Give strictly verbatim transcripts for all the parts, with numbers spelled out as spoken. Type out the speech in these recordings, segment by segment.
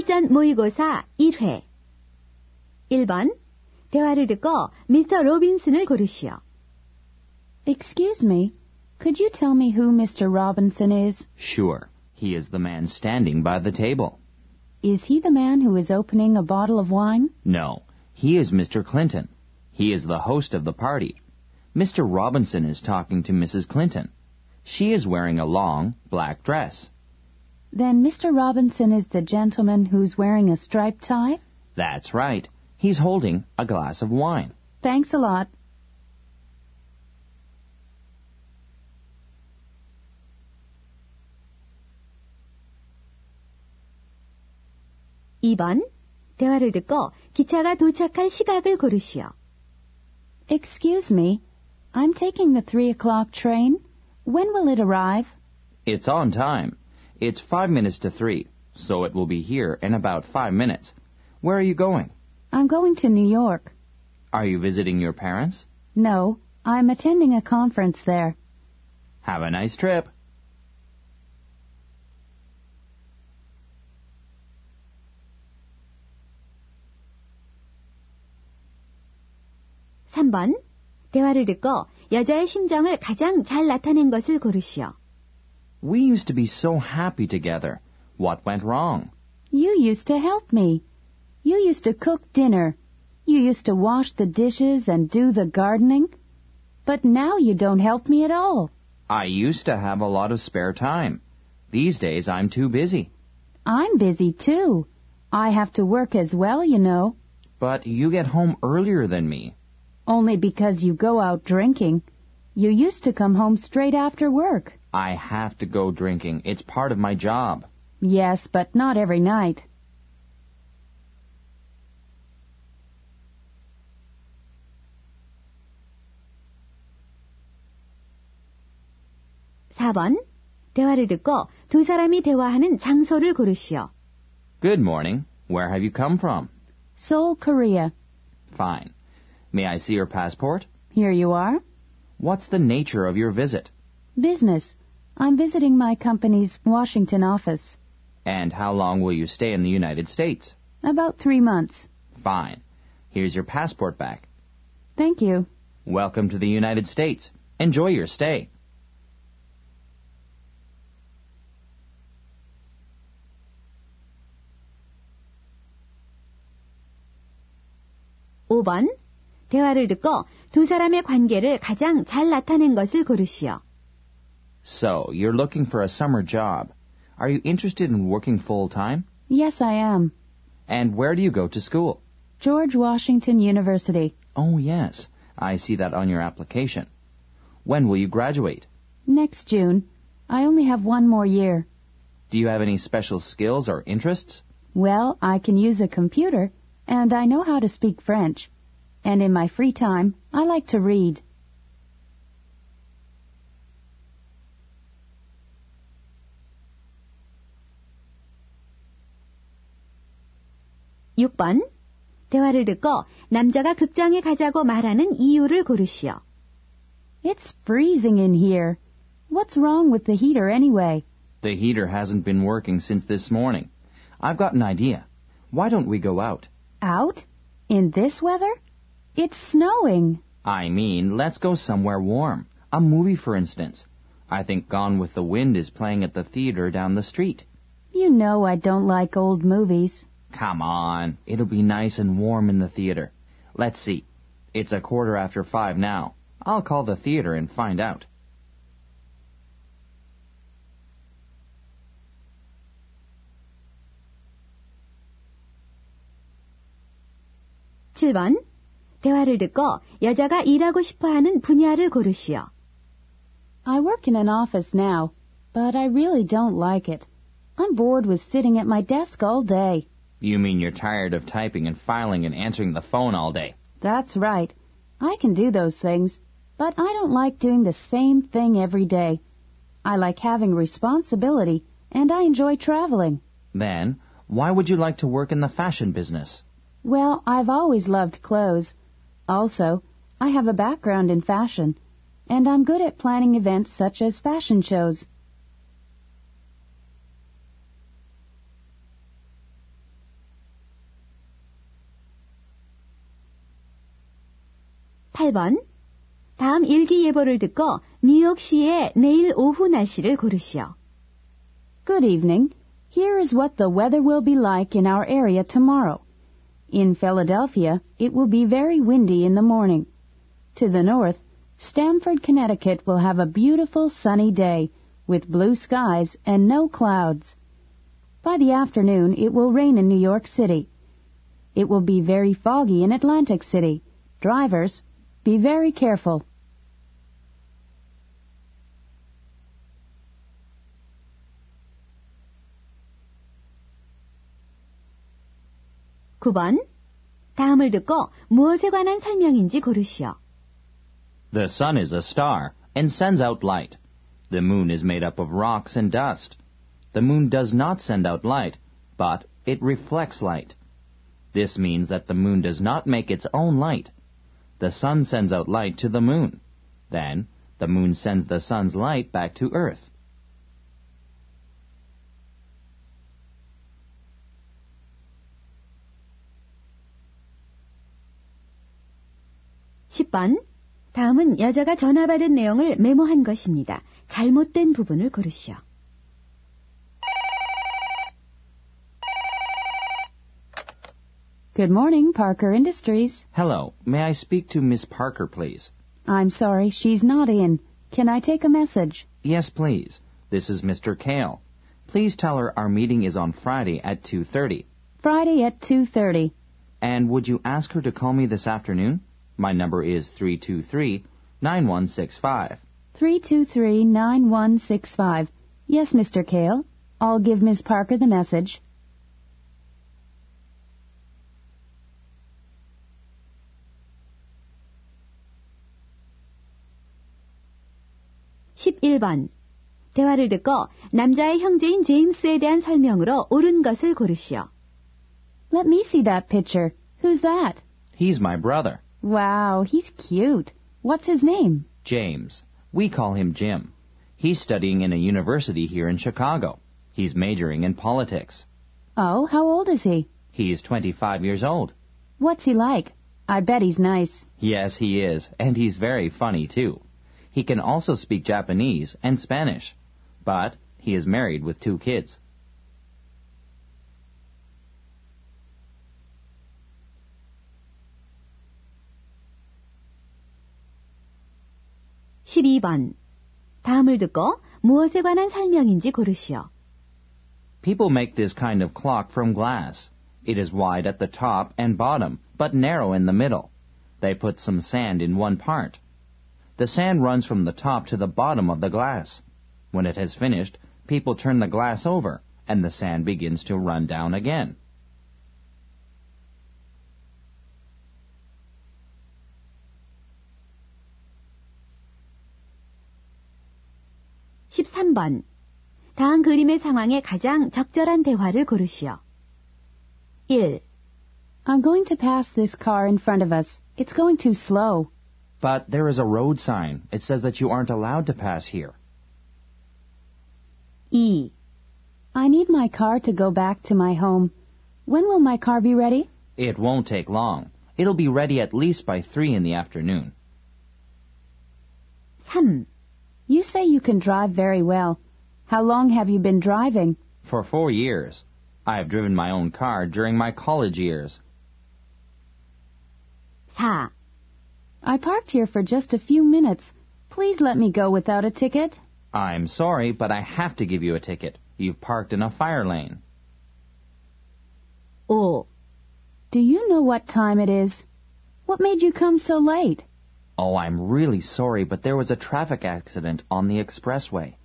실전 모의고사 일 회. 일 번. 대화를 듣고 미스터 로빈슨을 고르시오. Excuse me, could you tell me who Mister Robinson is? Sure. He is the man standing by the table. Is he the man who is opening a bottle of wine? No, he is Mister Clinton. He is the host of the party. Mister Robinson is talking to Missus Clinton. She is wearing a long, black dress. Then Mister Robinson is the gentleman who's wearing a striped tie? That's right. He's holding a glass of wine. Thanks a lot. 이 번. 대화를 듣고 기차가 도착할 시각을 고르시오. Excuse me, I'm taking the three o'clock train. When will it arrive? It's on time. It's five minutes to three, so it will be here in about five minutes. Where are you going? I'm going to New York. Are you visiting your parents? No, I'm attending a conference there. Have a nice trip. 삼 번. 대화를 듣고 여자의 심정을 가장 잘 나타낸 것을 고르시오. We used to be so happy together. What went wrong? You used to help me. You used to cook dinner. You used to wash the dishes and do the gardening. But now you don't help me at all. I used to have a lot of spare time. These days I'm too busy. I'm busy too. I have to work as well, you know. But you get home earlier than me. Only because you go out drinking. You used to come home straight after work. I have to go drinking. It's part of my job. Yes, but not every night. 사 번. 대화를 듣고 두 사람이 대화하는 장소를 고르시오. Good morning. Where have you come from? Seoul, Korea. Fine. May I see your passport? Here you are. What's the nature of your visit? Business. I'm visiting my company's Washington office. And how long will you stay in the United States? About three months. Fine. Here's your passport back. Thank you. Welcome to the United States. Enjoy your stay. 오 번. 대화를 듣고 두 사람의 관계를 가장 잘 나타낸 것을 고르시오. So, you're looking for a summer job. Are you interested in working full-time? Yes, I am. And where do you go to school? George Washington University. Oh, yes. I see that on your application. When will you graduate? Next June. I only have one more year. Do you have any special skills or interests? Well, I can use a computer, and I know how to speak French. And in my free time, I like to read. 육 번. 대화를 듣고 남자가 극장에 가자고 말하는 이유를 고르시오. It's freezing in here. What's wrong with the heater anyway? The heater hasn't been working since this morning. I've got an idea. Why don't we go out? Out? In this weather? It's snowing. I mean, let's go somewhere warm. A movie, for instance. I think Gone with the Wind is playing at the theater down the street. You know I don't like old movies. Come on. It'll be nice and warm in the theater. Let's see. It's a quarter after five now. I'll call the theater and find out. 칠 번. 대화를 듣고 여자가 일하고 싶어하는 분야를 고르시오. I work in an office now, but I really don't like it. I'm bored with sitting at my desk all day. You mean you're tired of typing and filing and answering the phone all day? That's right. I can do those things, but I don't like doing the same thing every day. I like having responsibility, and I enjoy traveling. Then, why would you like to work in the fashion business? Well, I've always loved clothes. Also, I have a background in fashion, and I'm good at planning events such as fashion shows. 팔 번. 다음 일기 예보를 듣고 뉴욕시의 내일 오후 날씨를 고르시오. Good evening. Here is what the weather will be like in our area tomorrow. In Philadelphia, it will be very windy in the morning. To the north, Stamford, Connecticut will have a beautiful sunny day with blue skies and no clouds. By the afternoon, it will rain in New York City. It will be very foggy in Atlantic City. Drivers, be very careful. 구 번. 다음을 듣고 무엇에 관한 설명인지 고르시오. The sun is a star and sends out light. The moon is made up of rocks and dust. The moon does not send out light, but it reflects light. This means that the moon does not make its own light. The sun sends out light to the moon. Then, the moon sends the sun's light back to Earth. 십 번. 다음은 여자가 전화 받은 내용을 메모한 것입니다. 잘못된 부분을 고르시오. Good morning, Parker Industries. Hello, may I speak to Miss Parker, please? I'm sorry, she's not in. Can I take a message? Yes, please. This is Mister Kale. Please tell her our meeting is on Friday at two thirty. Friday at two thirty. And would you ask her to call me this afternoon? My number is three two three, nine one six five. three two three, nine one six five. Yes, Mister Kale. I'll give Miss Parker the message. 십일 번. 대화를 듣고 남자의 형제인 제임스에 대한 설명으로 옳은 것을 고르시오. Let me see that picture. Who's that? He's my brother, Wow, he's cute. What's his name? James. We call him Jim. He's studying in a university here in Chicago. He's majoring in politics. Oh, how old is he? He's twenty-five years old. What's he like? I bet he's nice. Yes, he is, and he's very funny, too. He can also speak Japanese and Spanish, but he is married with two kids. 십이 번. 다음을 듣고 무엇에 관한 설명인지 고르시오. People make this kind of clock from glass. It is wide at the top and bottom, but narrow in the middle. They put some sand in one part. The sand runs from the top to the bottom of the glass. When it has finished, people turn the glass over, and the sand begins to run down again. 십삼 번. 다음 그림의 상황에 가장 적절한 대화를 고르시오. 일. I'm going to pass this car in front of us. It's going too slow. But there is a road sign. It says that you aren't allowed to pass here. 이. I need my car to go back to my home. When will my car be ready? It won't take long. It'll be ready at least by three in the afternoon. 삼. You say you can drive very well. How long have you been driving? For four years. I have driven my own car during my college years. 사. I parked here for just a few minutes. Please let me go without a ticket. I'm sorry, but I have to give you a ticket. You've parked in a fire lane. 오. Do you know what time it is? What made you come so late? Oh, I'm really sorry, but there was a traffic accident on the expressway.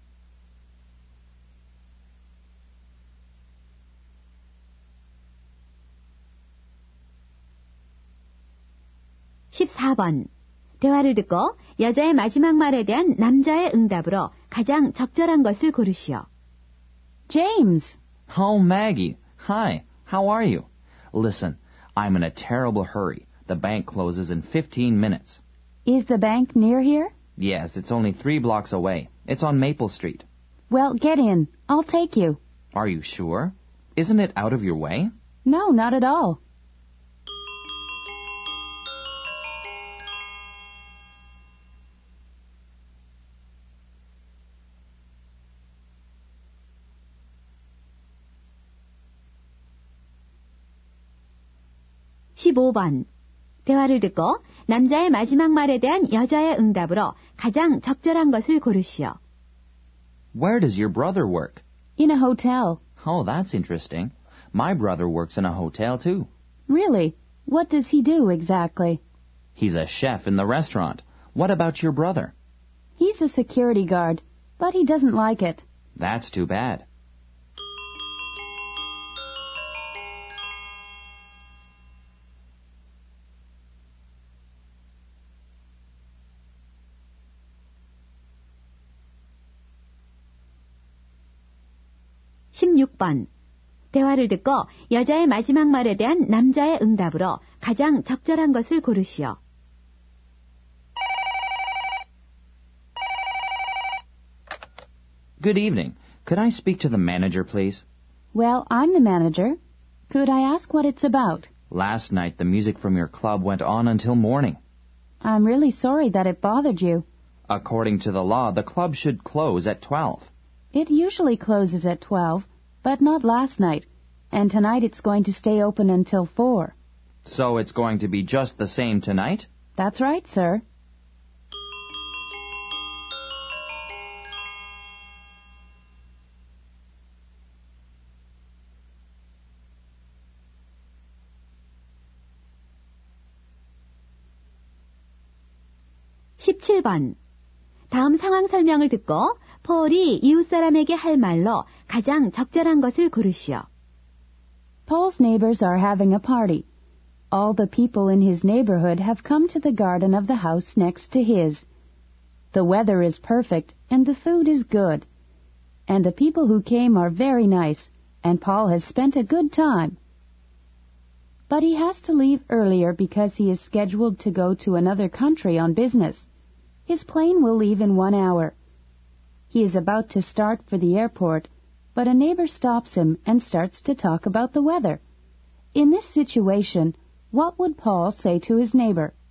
십사 번. 대화를 듣고 여자의 마지막 말에 대한 남자의 응답으로 가장 적절한 것을 고르시오. James. Oh, Maggie. Hi. How are you? Listen, I'm in a terrible hurry. The bank closes in fifteen minutes. Is the bank near here? Yes, it's only three blocks away. It's on Maple Street. Well, get in. I'll take you. Are you sure? Isn't it out of your way? No, not at all. 십오 번. 대화를 듣고 남자의 마지막 말에 대한 여자의 응답으로 가장 적절한 것을 고르시오. Where does your brother work? In a hotel. Oh, that's interesting. My brother works in a hotel, too. Really? What does he do exactly? He's a chef in the restaurant. What about your brother? He's a security guard, but he doesn't like it. That's too bad. 십육 번. 대화를 듣고 여자의 마지막 말에 대한 남자의 응답으로 가장 적절한 것을 고르시오. Good evening. Could I speak to the manager, please? Well, I'm the manager. Could I ask what it's about? Last night, the music from your club went on until morning. I'm really sorry that it bothered you. According to the law, the club should close at twelve. It usually closes at twelve, but not last night, and tonight it's going to stay open until four. So it's going to be just the same tonight? That's right, sir. 십칠 번. 다음 상황 설명을 듣고 폴이 이웃사람에게 할 말로 가장 적절한 것을 고르시오. Paul's neighbors are having a party. All the people in his neighborhood have come to the garden of the house next to his. The weather is perfect and the food is good. And the people who came are very nice, and Paul has spent a good time. But he has to leave earlier because he is scheduled to go to another country on business. His plane will leave in one hour. He is about to start for the airport, but a neighbor stops him and starts to talk about the weather. In this situation, what would Paul say to his neighbor?